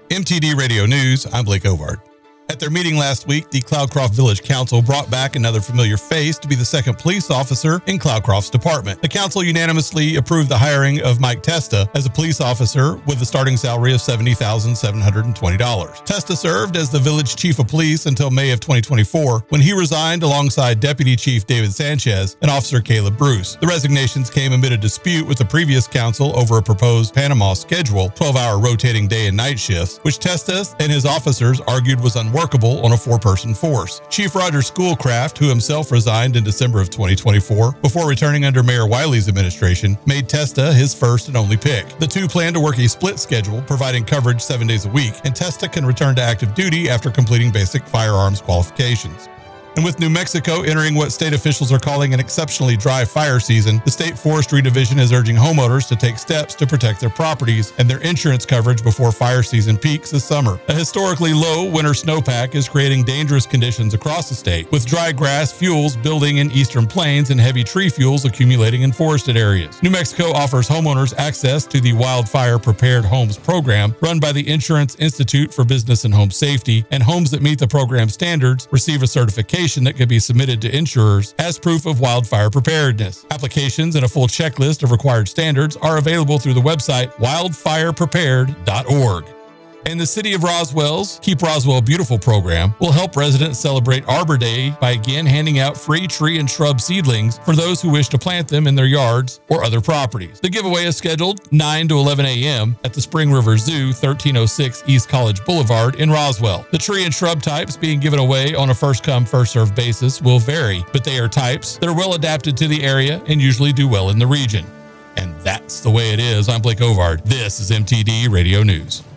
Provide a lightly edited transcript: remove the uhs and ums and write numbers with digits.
MTD Radio News, I'm Blake Ovard. At their meeting last week, the Cloudcroft Village Council brought back another familiar face to be the second police officer in Cloudcroft's department. The council unanimously approved the hiring of Mike Testa as a police officer with a starting salary of $70,720. Testa served as the village chief of police until May of 2024, when he resigned alongside Deputy Chief David Sanchez and Officer Caleb Bruce. The resignations came amid a dispute with the previous council over a proposed Panama schedule, 12-hour rotating day and night shifts, which Testa and his officers argued was unworkable on a four-person force. Chief Roger Schoolcraft, who himself resigned in December of 2024 before returning under Mayor Wiley's administration, made Testa his first and only pick. The two plan to work a split schedule, providing coverage 7 days a week, and Testa can return to active duty after completing basic firearms qualifications. And with New Mexico entering what state officials are calling an exceptionally dry fire season, the State Forestry Division is urging homeowners to take steps to protect their properties and their insurance coverage before fire season peaks this summer. A historically low winter snowpack is creating dangerous conditions across the state, with dry grass fuels building in eastern plains and heavy tree fuels accumulating in forested areas. New Mexico offers homeowners access to the Wildfire Prepared Homes program run by the Insurance Institute for Business and Home Safety, and homes that meet the program standards receive a certification that can be submitted to insurers as proof of wildfire preparedness. Applications and a full checklist of required standards are available through the website wildfireprepared.org. And the City of Roswell's Keep Roswell Beautiful program will help residents celebrate Arbor Day by again handing out free tree and shrub seedlings for those who wish to plant them in their yards or other properties. The giveaway is scheduled 9 to 11 a.m. at the Spring River Zoo, 1306 East College Boulevard in Roswell. The tree and shrub types being given away on a first-come, first-served basis will vary, but they are types that are well adapted to the area and usually do well in the region. And that's the way it is. I'm Blake Ovard. This is MTD Radio News.